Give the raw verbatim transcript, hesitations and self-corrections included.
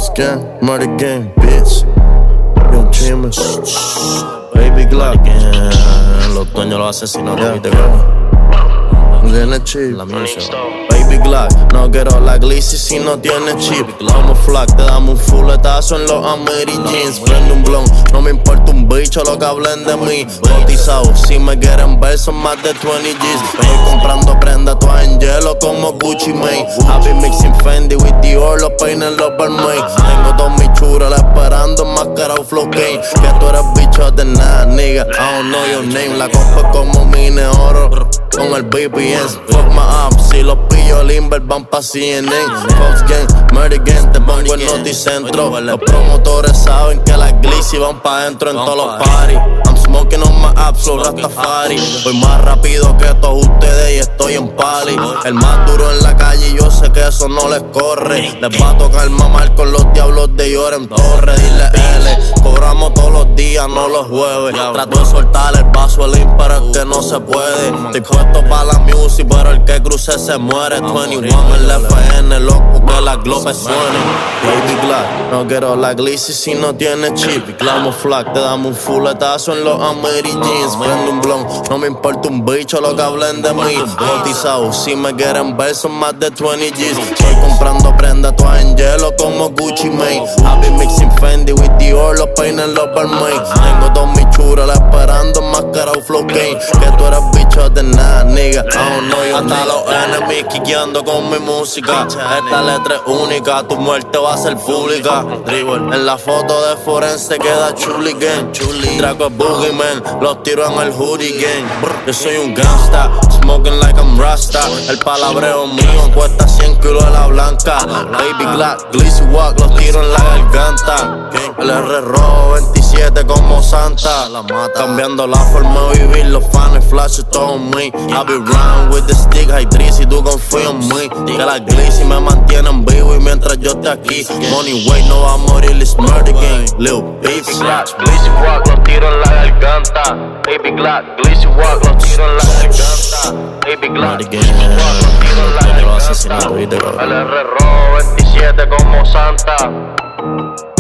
Fox gang, murder gang, bitch. Young Chimers, Baby Glock, yeah. Los dueños los asesinados, yeah. ¿Viste, cabrón? Tiene chip, la música. Baby Glock, no quiero la Glizzy si no tiene chip. Como flac, te damos un fuletazo en los Amiri jeans. Prende un blon, no me importa un bicho lo que hablen de mí. Cotizado, si me quieren ver son más de veinte G's. Estoy comprando prendas todas en hielo como Gucci Mane. I be mixing Fendi with Dior, los peines los Balmain. Tengo dos mis churas esperando enmascarado flow game. Que tú eres bicho de nada, nigga, I don't know your name. La copa como mine oro con el B P S, fuck my up. Si los pillo limber van pa' C N N. Fox gang, murder gang, te pongo en Noticentro. Los promotores saben que las Glizzy van pa' dentro en todos los parties. I'm smoking on my absolute Rastafari. Voy más rápido que todos ustedes y estoy en pali. El más duro en la calle y yo sé que eso no les corre. Les va a tocar mamar con los diablos de Lloren Torre. Dile L, cobramos todos los días, no los jueves. Trato de soltar el paso al pero es que no se puede. Estoy puesto pa' la music, pero el que cruce se muere. veintiuno en el F N, loco que las globes suenen. Baby Glock, no quiero la Glizzy si no tiene chip. Clamo flac, te damos un fuletazo en los Amiri jeans. Prende un blon, no me importa un bicho lo que hablen de mí. Cotizado, si me quieren ver son más de veinte G's. Estoy comprando prendas todas en hielo como Gucci Mane. I be mixing Fendi with Dior, los peines los Balmain. Tengo dos mis churas esperando enmascarado flow game. Que tú eres bicho de nada, nigga, I don't know your name. Hasta los enemies quiqueando con mi música. Esta letra es única, tu muerte va a ser pública. En la foto de forense queda Chuli Gang. Draco es Boogeyman, los tiro en el hoodie gang. Yo soy un gangsta, smoking like I'm Rasta. El palabreo mío cuesta cien kilos de la blanca. Baby Glock, Glizzy Walk, los tiro en la garganta. El R rojo veintisiete como Santa. Cambiando la forma de vivir, los fans flashes todo en mí. I be round with the stick, high three si tú confías en mí. Que las Glizzy me mantienen vivo y mientras yo esté aquí. Money way no va a morir, it's murder gang. Lil Baby Glock, Glizzy Walk, los tiro en la garganta. Baby Glock, Glizzy Walk, los tiro en la garganta. Baby Glock, Glizzy Walk, los tiro en la garganta. El R rojo veintisiete como Santa.